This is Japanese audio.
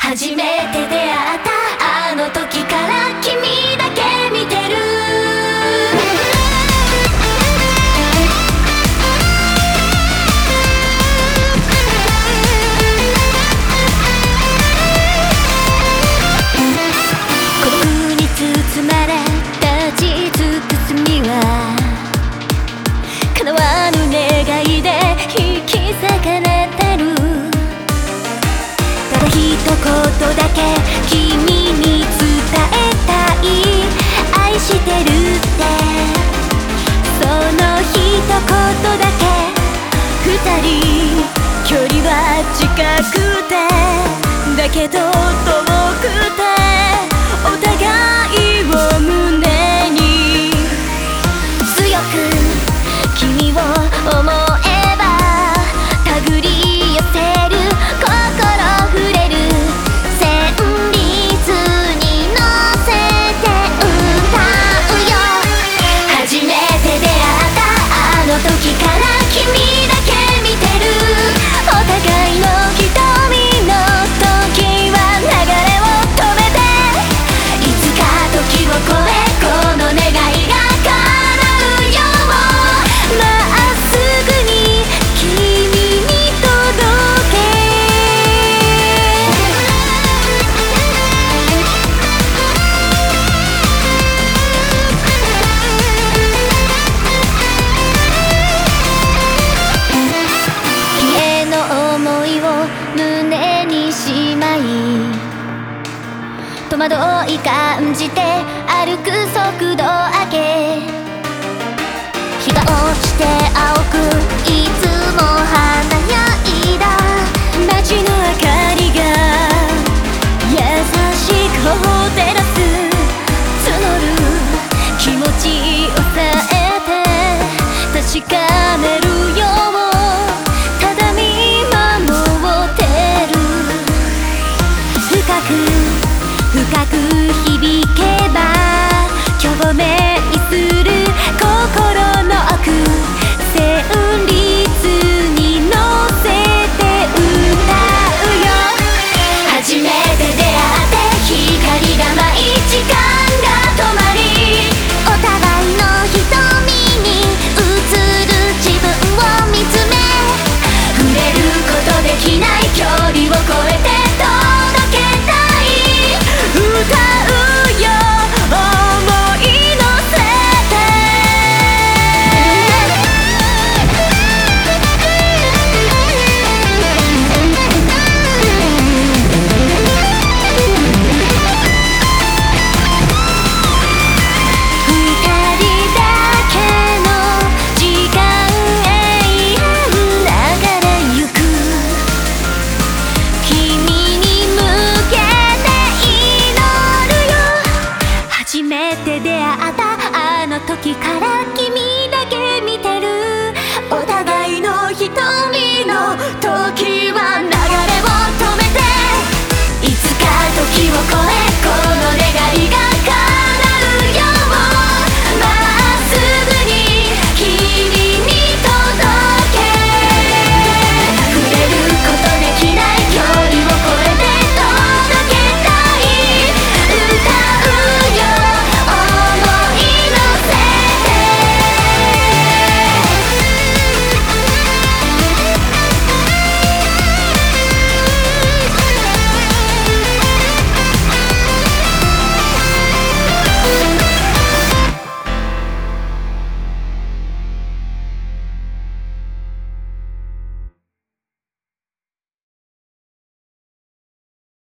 初めて出会ったあの時から君だけ見てる。孤独に包まれ立ち尽くすには叶わぬ願いで引き裂かれてる。ただ一言だけ君に伝えたい、愛してるって。その一言だけ、二人距離は近くてだけど遠くて、お互いを胸に強く君を思えば手繰り寄せる、心触れる旋律に乗せて歌うよ。初めて出会ったあの時から君だけ見てる。お互いの瞳の時は流れを止めて、いつか時を超えこの願いが叶うよう、まっすぐに君に届け。君への想いを胸にしまい、戸惑い感じて歩く速度上げ、日が落ちて青くいつも華やいだ街の明かりが優しく頬を照らす。募る気持ちを抑えて確かめるよう、ただ見守ってる。深く響けば共鳴する心の奥、旋律に乗せて歌うよ。初めて出会って光が舞い時間が止まり、お互いの瞳に映る自分を見つめ、触れることできない距離を超えて届けたい。歌うよ想い乗せて。二人だけの時間永遠流れゆく、君に向けて祈るよ。初めて出会ったあの時から